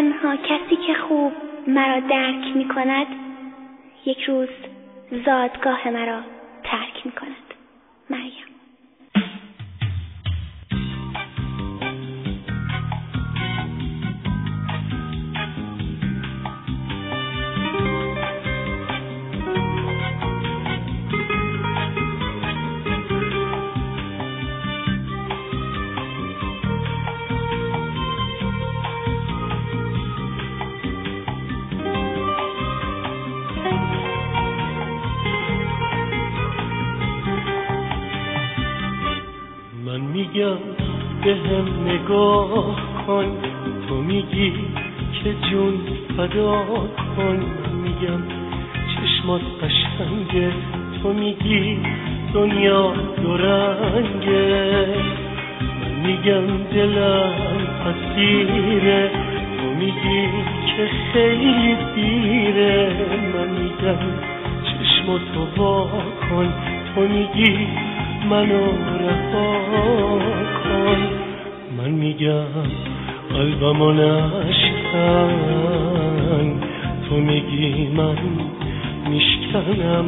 تنها کسی که خوب مرا درک می کند یک روز زادگاه مرا ترک می کند. مریم. میگم به هم نگاه کن، تو میگی که جون فدا کن. میگم چشمات قشنگه، تو میگی دنیا دو رنگه. من میگم دلم اسیره، تو میگی که خیلی دیره. من میگم چشماتو وا کن، تو میگی منو رها کن. من میگم قلبمو نشکن، تو میگی من میشکنم.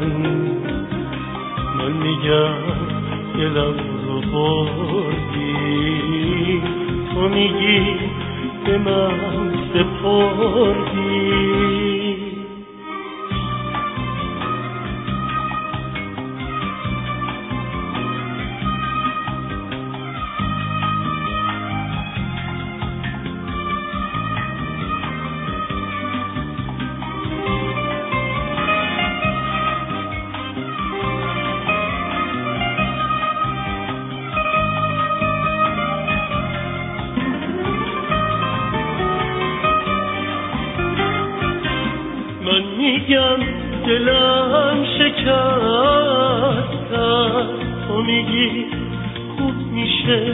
من میگم دلم رو بردی، تو میگی به من سپردی. میگم دلم شکست، تو میگی خوب میشه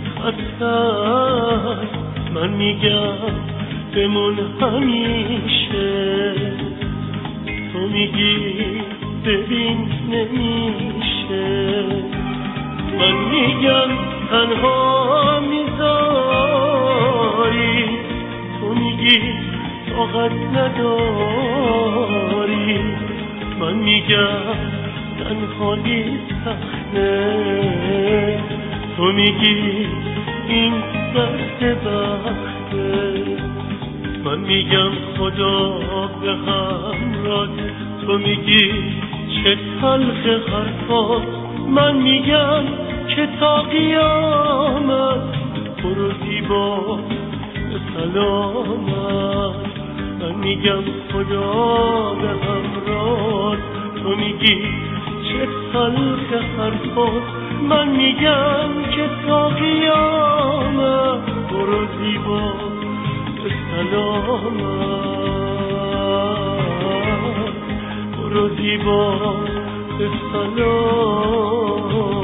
خطر. من میگم بمون همیشه، تو میگی ببین نمیشه. من میگم تنها میذاری، تو میگی طاقت نداری. من میگم تنهایی سخته، تو میگی این دست بخته. من میگم خدا به همراه، تو میگی چه تلخ حرفات. من میگم که تا قیامت برو زیبا به سلامت. من میگم خدا به همراه، تو میگی چه تلخ حرفات. من میگم که تا قیامت برو زیبا به سلامت، برو زیبا به سلامت.